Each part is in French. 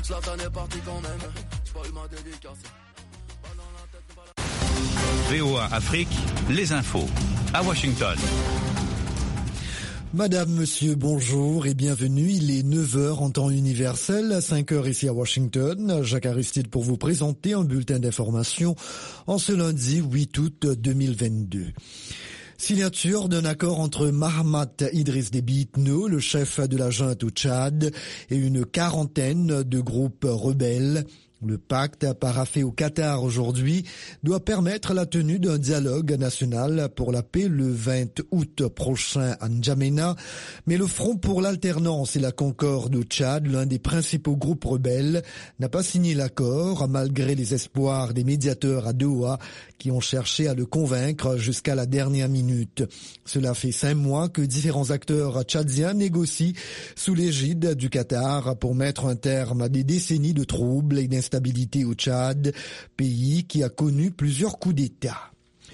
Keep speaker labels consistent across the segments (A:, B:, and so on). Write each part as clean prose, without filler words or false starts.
A: VOA Afrique, les infos. À Washington.
B: Madame, monsieur, bonjour et bienvenue. Il est 9h en temps universel, 5h ici à Washington. Jacques Aristide pour vous présenter un bulletin d'information en ce lundi 8 août 2022. Signature d'un accord entre Mahamat Idriss Déby Itno, le chef de la junte au Tchad, et une quarantaine de groupes rebelles. Le pacte paraphé au Qatar aujourd'hui doit permettre la tenue d'un dialogue national pour la paix le 20 août prochain à N'Djamena. Mais le Front pour l'alternance et la concorde au Tchad, l'un des principaux groupes rebelles, n'a pas signé l'accord malgré les espoirs des médiateurs à Doha qui ont cherché à le convaincre jusqu'à la dernière minute. Cela fait 5 mois que différents acteurs tchadiens négocient sous l'égide du Qatar pour mettre un terme à des décennies de troubles et d'instabilité au Tchad, pays qui a connu plusieurs coups d'État.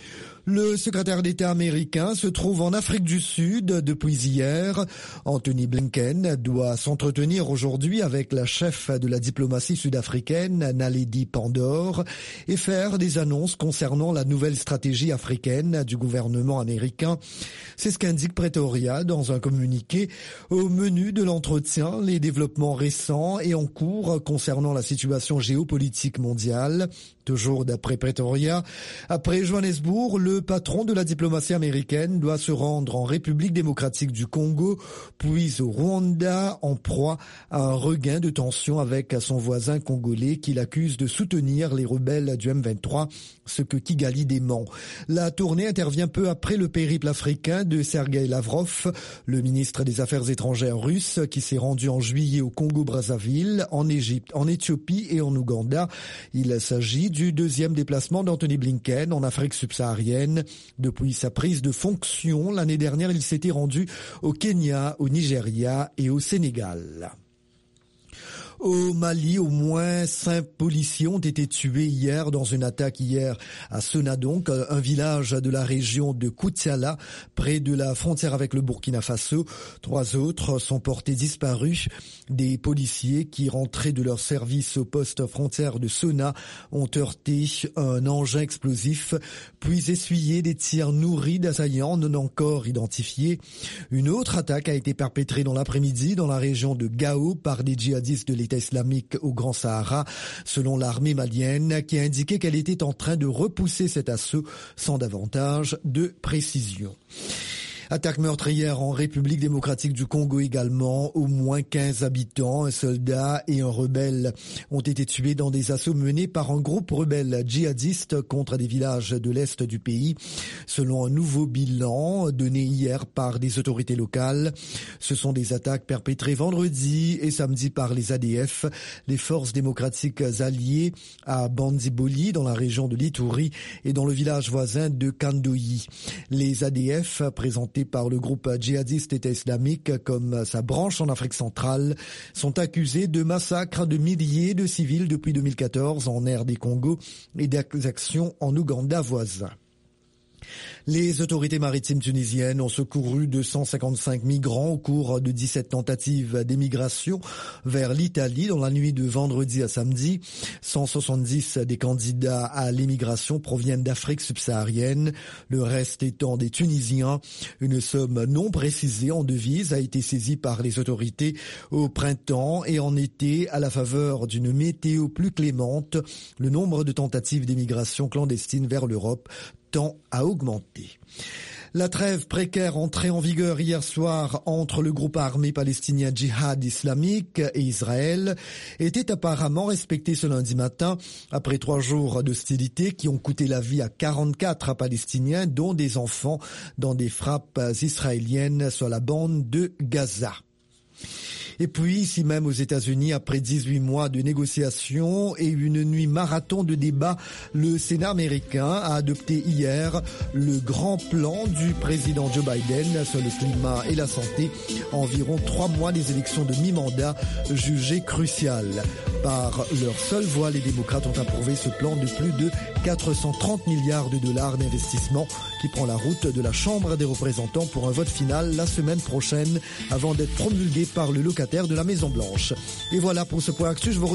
B: Le secrétaire d'État américain se trouve en Afrique du Sud depuis hier. Anthony Blinken doit s'entretenir aujourd'hui avec la chef de la diplomatie sud-africaine, Naledi Pandor, et faire des annonces concernant la nouvelle stratégie africaine du gouvernement américain. C'est ce qu'indique Pretoria dans un communiqué. Au menu de l'entretien, les développements récents et en cours concernant la situation géopolitique mondiale. Toujours d'après Pretoria, après Johannesburg, le patron de la diplomatie américaine doit se rendre en République démocratique du Congo, puis au Rwanda, en proie à un regain de tension avec son voisin congolais qui l'accuse de soutenir les rebelles du M23, ce que Kigali dément. La tournée intervient peu après le périple africain de Sergueï Lavrov, le ministre des Affaires étrangères russe, qui s'est rendu en juillet au Congo-Brazzaville, en Égypte, en Éthiopie et en Ouganda. Il s'agit du deuxième déplacement d'Anthony Blinken en Afrique subsaharienne. Depuis sa prise de fonction, l'année dernière, il s'était rendu au Kenya, au Nigeria et au Sénégal. Au Mali, au moins 5 policiers ont été tués hier dans une attaque hier à Sonadonk, un village de la région de Koutiala, près de la frontière avec le Burkina Faso. 3 autres sont portés disparus. Des policiers qui rentraient de leur service au poste frontière de Sona ont heurté un engin explosif, puis essuyé des tirs nourris d'assaillants non encore identifiés. Une autre attaque a été perpétrée dans l'après-midi dans la région de Gao par des djihadistes de l'État islamique au Grand Sahara, selon l'armée malienne, qui a indiqué qu'elle était en train de repousser cet assaut sans davantage de précision. Attaque meurtrière en République démocratique du Congo également. Au moins 15 habitants, un soldat et un rebelle ont été tués dans des assauts menés par un groupe rebelle djihadiste contre des villages de l'est du pays. Selon un nouveau bilan donné hier par des autorités locales, ce sont des attaques perpétrées vendredi et samedi par les ADF, les forces démocratiques alliées à Bandiboli dans la région de l'Ituri et dans le village voisin de Kandoyi. Les ADF présentés par le groupe djihadiste État islamique comme sa branche en Afrique centrale sont accusés de massacres de milliers de civils depuis 2014 en RD Congo et d'actions en Ouganda voisin. Les autorités maritimes tunisiennes ont secouru 255 migrants au cours de 17 tentatives d'émigration vers l'Italie dans la nuit de vendredi à samedi. 170 des candidats à l'émigration proviennent d'Afrique subsaharienne, le reste étant des Tunisiens. Une somme non précisée en devises a été saisie par les autorités au printemps et en été à la faveur d'une météo plus clémente. Le nombre de tentatives d'émigration clandestine vers l'Europe tend à augmenter. La trêve précaire entrée en vigueur hier soir entre le groupe armé palestinien Djihad islamique et Israël était apparemment respectée ce lundi matin après 3 jours d'hostilité qui ont coûté la vie à 44 Palestiniens, dont des enfants, dans des frappes israéliennes sur la bande de Gaza. Et puis, ici même aux États-Unis, après 18 mois de négociations et une nuit marathon de débats, le Sénat américain a adopté hier le grand plan du président Joe Biden sur le climat et la santé, environ 3 mois des élections de mi-mandat jugées cruciales. Par leur seule voix, les démocrates ont approuvé ce plan de plus de 430 milliards de dollars d'investissement qui prend la route de la Chambre des représentants pour un vote final la semaine prochaine avant d'être promulgué par le locataire de la Maison-Blanche. Et voilà pour ce point actu.